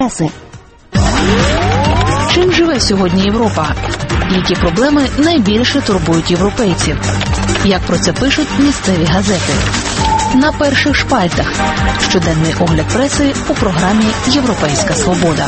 преси. Чим живе сьогодні Європа? Які проблеми найбільше турбують європейців? Як про це пишуть місцеві газети? На перших шпальтах. Щоденний огляд преси у програмі «Європейська свобода».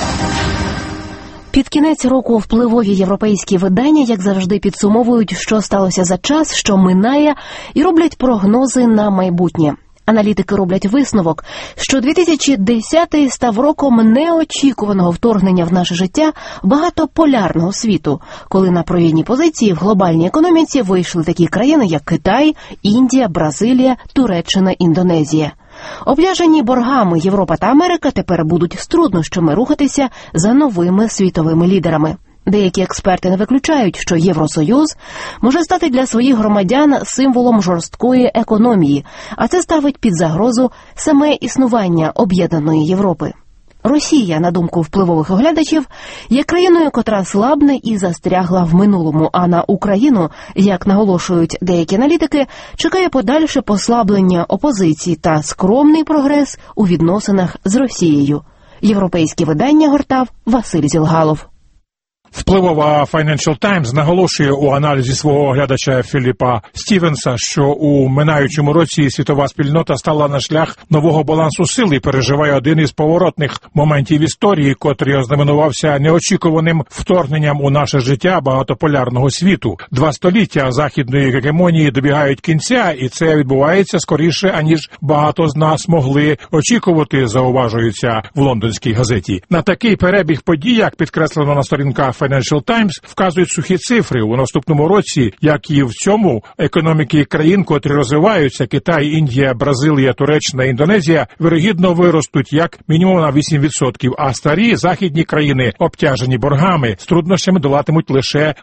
Під кінець року впливові європейські видання, як завжди, підсумовують, що сталося за час, що минає, і роблять прогнози на майбутнє. Аналітики роблять висновок, що 2010-й став роком неочікуваного вторгнення в наше життя багатополярного світу, коли на провідні позиції в глобальній економіці вийшли такі країни, як Китай, Індія, Бразилія, Туреччина, Індонезія. Обляжені боргами Європа та Америка тепер будуть з труднощами рухатися за новими світовими лідерами. Деякі експерти не виключають, що Євросоюз може стати для своїх громадян символом жорсткої економії, а це ставить під загрозу саме існування об'єднаної Європи. Росія, на думку впливових оглядачів, є країною, котра слабне і застрягла в минулому, а на Україну, як наголошують деякі аналітики, чекає подальше послаблення опозиції та скромний прогрес у відносинах з Росією. Європейське видання гортав Василь Зілгалов. Впливова Financial Times наголошує у аналізі свого оглядача Філіпа Стівенса, що у минаючому році світова спільнота стала на шлях нового балансу сил і переживає один із поворотних моментів історії, котрий ознаменувався неочікуваним вторгненням у наше життя багатополярного світу. 2 століття західної гегемонії добігають кінця, і це відбувається скоріше, аніж багато з нас могли очікувати, зауважується в лондонській газеті. На такий перебіг подій, як підкреслено на сторінках Financial Times, вказують сухі цифри. У наступному році, як і в цьому, економіки країн, котрі розвиваються, Китай, Індія, Бразилія, Туреччина, Індонезія, вирогідно виростуть як мінімум на 8%, а старі західні країни, обтяжені боргами, з труднощами долатимуть лише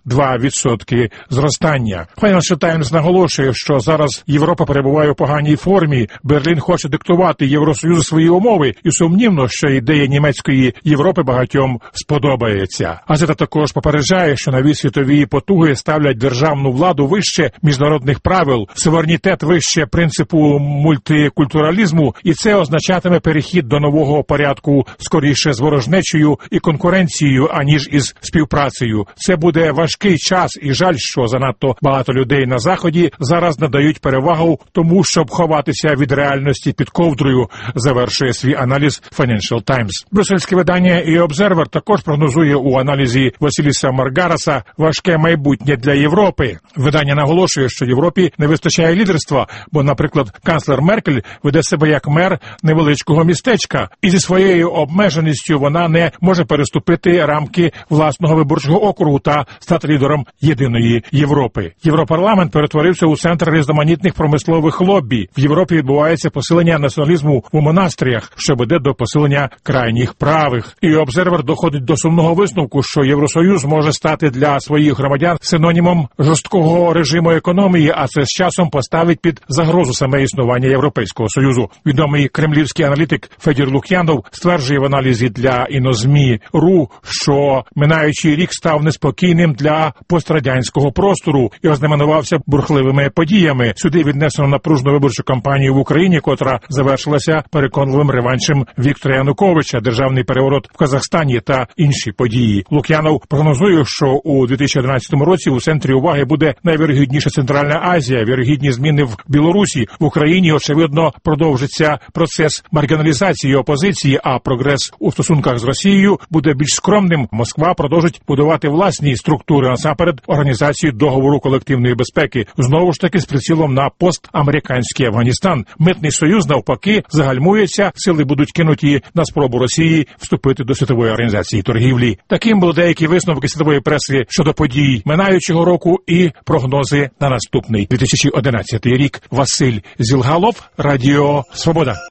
2% зростання. Financial Times наголошує, що зараз Європа перебуває у поганій формі, Берлін хоче диктувати Євросоюзу свої умови, і сумнівно, що ідея німецької Європи багатьом сподобається. Газета також попереджає, що нові світові потуги ставлять державну владу вище міжнародних правил, суверенітет вище принципу мультикультуралізму, і це означатиме перехід до нового порядку скоріше з ворожнечею і конкуренцією, аніж із співпрацею. Це буде важкий час, і жаль, що занадто багато людей на Заході зараз надають перевагу тому, щоб ховатися від реальності під ковдрою, завершує свій аналіз Financial Times. Брюссельське видання і Observer також прогнозує у аналізі Василіса Маргараса важке майбутнє для Європи. Видання наголошує, що Європі не вистачає лідерства, бо, наприклад, канцлер Меркель веде себе як мер невеличкого містечка, і зі своєю обмеженістю вона не може переступити рамки власного виборчого округу та стати лідером єдиної Європи. Європарламент перетворився у центр різноманітних промислових лоббі. В Європі відбувається посилення націоналізму у монастирях, що веде до посилення крайніх правих. І Обзервер доходить до сумного висновку, що Євросоюз може стати для своїх громадян синонімом жорсткого режиму економії, а це з часом поставить під загрозу саме існування Європейського Союзу. Відомий кремлівський аналітик Федір Лук'янов стверджує в аналізі для інозмі.ру, що минаючий рік став неспокійним для пострадянського простору і ознаменувався бурхливими подіями. Сюди віднесено напружну виборчу кампанію в Україні, котра завершилася переконливим реваншем Віктора Януковича, державний переворот в Казахстані та інші події. Лук'янов прогнозує, що у 2011 році у центрі уваги буде найвірогідніше Центральна Азія, вірогідні зміни в Білорусі. В Україні, очевидно, продовжиться процес маргіналізації опозиції, а прогрес у стосунках з Росією буде більш скромним. Москва продовжить будувати власні структури, насамперед організацію договору колективної безпеки, знову ж таки з прицілом на постамериканський Афганістан. Митний союз, навпаки, загальмується, сили будуть кинуті на спробу Росії вступити до Світової організації торгівлі. Таким були деякі висновки світової преси щодо подій минаючого року і прогнози на наступний 2011 рік. Василь Зілгалов, Радіо Свобода.